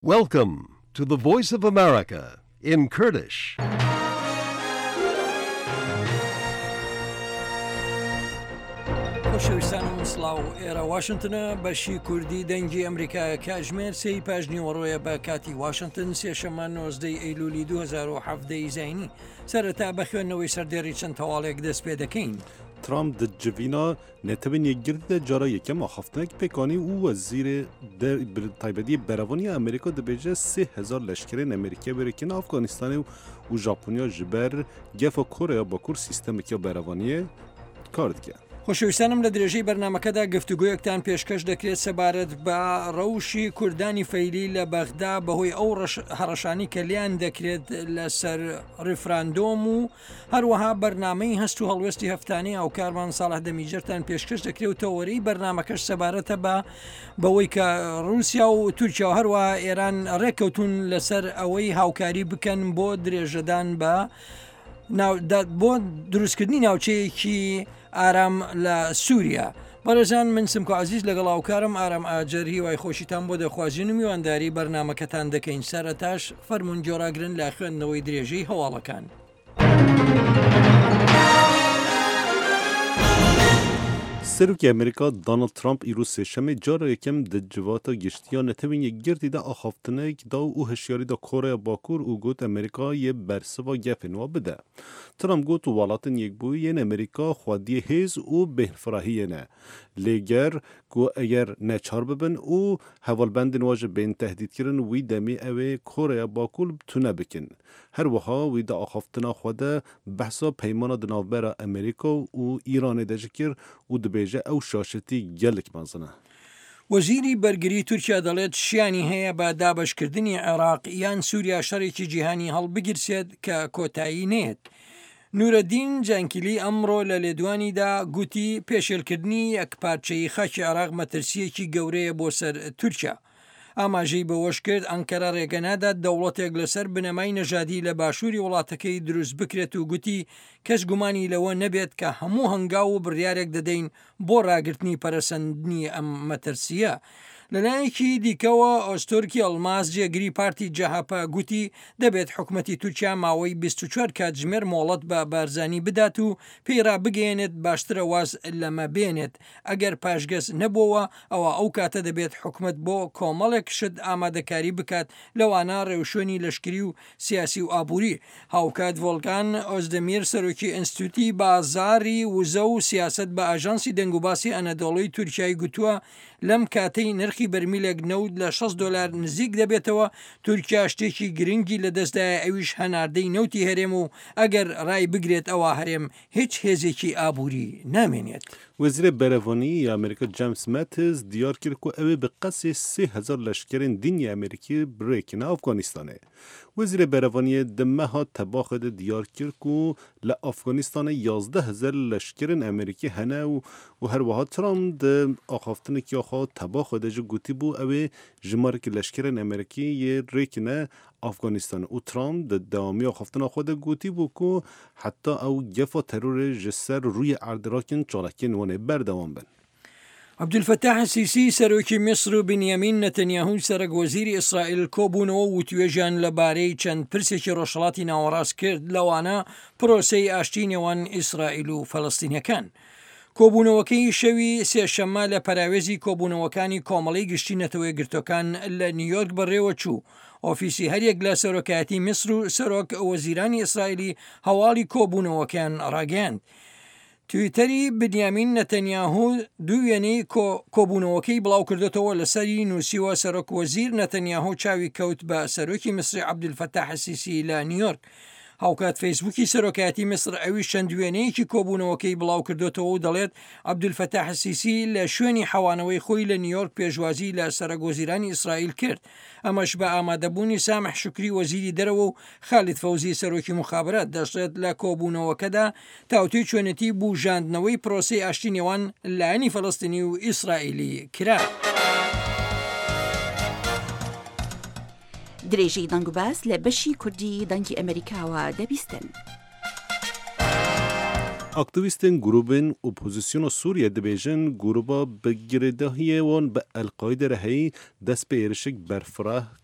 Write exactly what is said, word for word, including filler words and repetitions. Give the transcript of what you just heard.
Welcome to the Voice of America in Kurdish. خۆشەویستانم سڵاو ئێرە واشنگتنە بەشی کوردی دەنگی ئەمریکا کاتژمێر سێی پاژنیوەڕۆیە بە کاتی واشنگتن سێشەمە نۆزدەی ئەیلولی دوو هەزار و هەڤدە زاینی سەرەتا بە خوێندنەوەی سەردێڕی چەند تەواڵێک دەست پێ دەکەین. ترامپ د جوینا نتبین یکگرد جارا یکم آخفتنک پیکانی او وزیر تایبدی بروانی امریکا دبیجه سه هزار لشکرین امریکا برکن افغانستان و ژاپنیا جبر گف کره با کور سیستم که بروانی کارد کرد. خۆشەویستانم لە درێژەی بەرنمەکەدا گفتوگویەکتان پێشکەش دەکرێت سەبارەت بە ڕەوشی کوردانی فەیلی لە بەغدا بەهۆی ئەو هەڕەشانی کە لیان دەکرێت لەسەر ڕیفراندۆم و هەروەها بەرنامەی هەست و هەڵوێستی هەفتانەی ئەو کارمان ساڵح دەمیجرتان پێشکەش دەکرێت و تەوەرەی بەرنمەکەش سەبارەتە بە بەوەی کە رووسیا و تورکیا و هەروەها ئێران ڕێککەوتون لەسەر ئەوەی هاوکاری بکەن بۆ درێژەدان بە بۆ دروستکردنی ناوچەیەکی ئارام لە سووریا. بەڕێزان من سمکۆ عزیز لەگەڵ هاوکارم ئارام ئاجەر هیوای خۆشیتان بۆ دەخوازیین و میوانداری بەرنمەکەتان دەکەین. سەرەتاش فەرموون جۆراگرن لە خوێندنەوەی درێژەی هەواڵەکان. سروکی امریکا دانالد ترامپ ایرو سێشەمێ جارا یەکەم د جواتا گشتیا نتبین یەکگردی دا ئاخافتنێک دا و هەشیاری دا کۆرەیا باکوور و گوت ئەمریکا یە بەرسەوا گەفên wa bide. Trump got û welatên yekbûyî yên Amerîka xwediyê hêz û bêhnfirahiyê ne. Lêger ku eger neçar bibin û hevalbendên wa ji bên tehdîdkirin wî demê ew ê Koreya Bakur tune bikin. Her wiha wî di axaftina xwe de behsa peymana di navbera Amerîka û Îranê de jî kir û dibêje ew şaşetî gelek mezin e. وەزیری بەرگری تورکیا دەڵێت شیانی هەیە بە دابەشکردنی عێراق یان سووریا شەڕێکی جیهانی هەڵبگرسێت کە کۆتایی نێت. نورەدین جانکیلی ئەمڕۆ لە لێدوانیدا گوتی پێشێلکردنی یەکپارچەی خاکی عێراق مەترسیەکی گەورەیە بۆ سەر تورکیا. ئاماژەی بەوەش کرد ئەنکەرە ڕێگەنادات دەوڵەتێک لەسەر بنەمای نەژادی لە باشووری وڵاتەکەی دروست بکرێت و گوتی کەس گومانی لەوە نەبێت کە هەموو هەنگاو و بڕیارێک دەدەین بۆ ڕاگررتنی پەرەسەندنی ئەم مەترسیە. لەلایەکی دیکەوە ئۆستۆرکی ئەڵماس جێگری پارتی جەهاپە گوتی دەبێت حکوومەتی تورکیا ماوەی بیست و چوار کاتژمێر مۆڵەت بە بارزانی بدات و پێیرا بگەێنێت باشترە واز لەمە بێنێت. ئەگەر پاشگەز نەبووە ئەوە ئەو کاتە دەبێت حکوومەت بۆ کۆمەڵێک شت ئامادەکاری بکات لەوانە ڕێوشێنی لەشکری و سیاسی و ئابووری. هاوکات ڤۆلکان ئۆزدەمیر سەرۆکی ئینستیتوتی بازاری وزە و سیاست بە ئاژانسی دەنگوباسی ئەنەدۆڵی تورکیای گوتووە لەم کاتەی نرخی بەرمیلێک نەود لە شەست دۆلار نزیک دەبێتەوە تورکیا شتێکی گرنگی لەدەستدایە ئەویش هەناردەی نەوتی هەرێم و ئەگەر ڕای بگرێت ئەوە هەرێم هیچ هێزێکی ئابووری نامێنێت. وزیر بەرەڤانی ئەمریکا جیمس ماتیس دیار کرد ku ew ê bi qesê sê hezar leşkerên dînî Amerîkî birêkine Afganistanê. Wezîrê Berevaniyê di meha tebaxê de diyar kir ku li Afganistanê yazdeh hezar leşkerên Amerîkî hene û her wiha Trump di axaftinekî xwe tebaxê de jî gotî bû ew ê jimarekî leşkerên Amerîkî yê rêkine Afganistanê û Trump di dewamî axaftina xwe de gotî bû ku heta ew gefa terorê ji ser rûyê Erdirakên çalakên wanê berdewam bin. عەبدولفەتاح سیسی سەرۆکی میسر و بنیامین نەتەنیاهو سەرۆک وەزیری ئیسرائیل کۆبوونەوە و توێژیان لەبارەی چەند پرسێکی ڕۆژهەڵاتی ناوەڕاست کرد لەوانە پرۆسەی ئاشتی نێوان ئیسرائیل و فەڵەستینیەکان. کۆبوونەوەکەی شەوی سێشەممە لە پەراوێزی کۆبوونەوەکانی کۆمەڵی گشتی نەتەوەی گرتوەکان لە نیویۆرک بەڕێوە چوو. ئۆفیسی هەریەک لە سەرۆکایەتی میسر و سەرۆک وەزیرانی ئیسرائیلی هەواڵی کۆبوونەوەکان ڕاگەیاند. تویتەری بنیامین نەتەنیاهو دوو وێنەی کۆبوونەوەکەی بڵاو کردێتەوە لەسەری نووسیوە سەرۆک وەزیر نەتەنیاهو چاوی کەوت بە سەرۆکی میسری عەبدولفەتاح سیسی لە نیویۆرک. هاوکات فەیسبووکی سەرۆکایەتی میسر ئەویش چەند وێنەیەکی کۆبوونەوەکەی بڵاو کردێتەوە و دەڵێت عەبدولفەتاح سیسی لە شوێنی حەوانەوەی خۆی لە نیویۆرک پێشوازی لە سەرۆک وەزیرانی ئیسرائیل کرد. ئەمەش بە ئامادەبوونی سامح شوکری وەزیری دەرەوە و خالید فەوزی سەرۆکی مخابرات دەشێت لە کۆبوونەوەکەدا تاوتوی چۆنێتی بوژاندنەوەی پرۆسەی ئاشتی نێوان لایەنی فەڵەستینی و ئیسرائیلی کرا. درێژەی دەنگوباس لە بەشی کوردی دەنگی ئەمریکاوە دەبیستن. Aktivistên grûbên opozisyona Sûriye dibêjin grûba bi girêdahiyê wan bi Elqaîdê re heyî dest pê êrişek berfireh